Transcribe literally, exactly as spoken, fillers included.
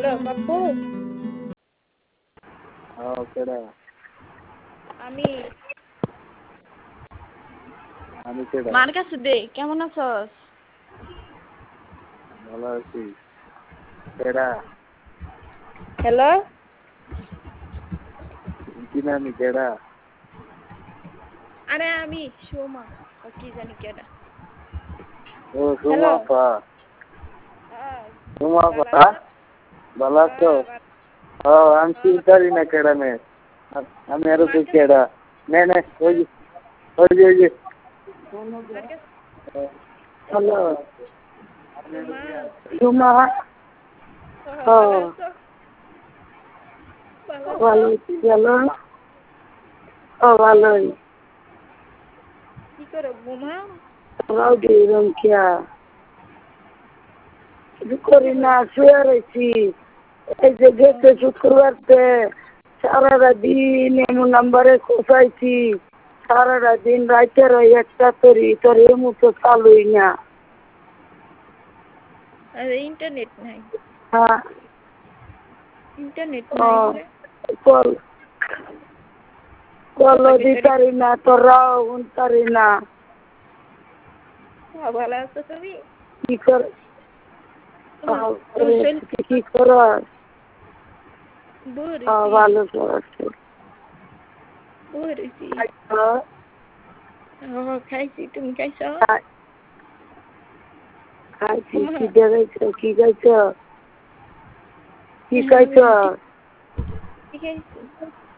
Hello Pappu. হ্যাঁ কেডা? আমি আমি কেডা? মার কাছে দে। কেমন আছস? ভালো আছি। কেডা? হ্যালো কি নামি কেডা? আরে আমি সোমা কি জানি কেডা। ও সুমা হ্যালো আপা। হ্যাঁ সুমা ভালো আপা আছো? ভালো আছো? হ্যাঁ ভালো। হ্যাঁ আমি হ্যাঁ চিন্তারি না কেডা নে। আমি আরো মার তুই কাছে কেডা? নে নে ওই মার যে ওই যে ওই যে মার কাছে হ্যালো সোমা সুমা। হ্যাঁ ভালো হ্যাঁ আছো? ভালো আছো? ভালো আছি ভালো। ও ভালোই। কি করো ঘুমাও? তোরাও এরকম খেয়া কিছু করি না, শুয়ে রয়েছি। এই যে গেছে শুক্রবারতে সারাটা দিন এমন নাম্বারে খোঁচাইছি, সারাটা দিন রাইতের ওই একটা তরি তোর এ মতো চালুই না। আরে ইন্টারনেট নাই। হ্যাঁ ইন্টারনেট ও নাই বলে কল কত কলও ব্যাটারি। দিতারি না, তোরাও উনতারি না। ভালো আছো তুমি? কি কর তোমার তোমার শরীর কি করাস? বরিছি ভালো করাচ্ছে। বরিছি। ও খাইছি, তুমি খাইছো? খাইছি। ওমা কি দেখাইছ? কি খাইছ? কি হ্যাঁ খাইছ? রুটি খাইছি।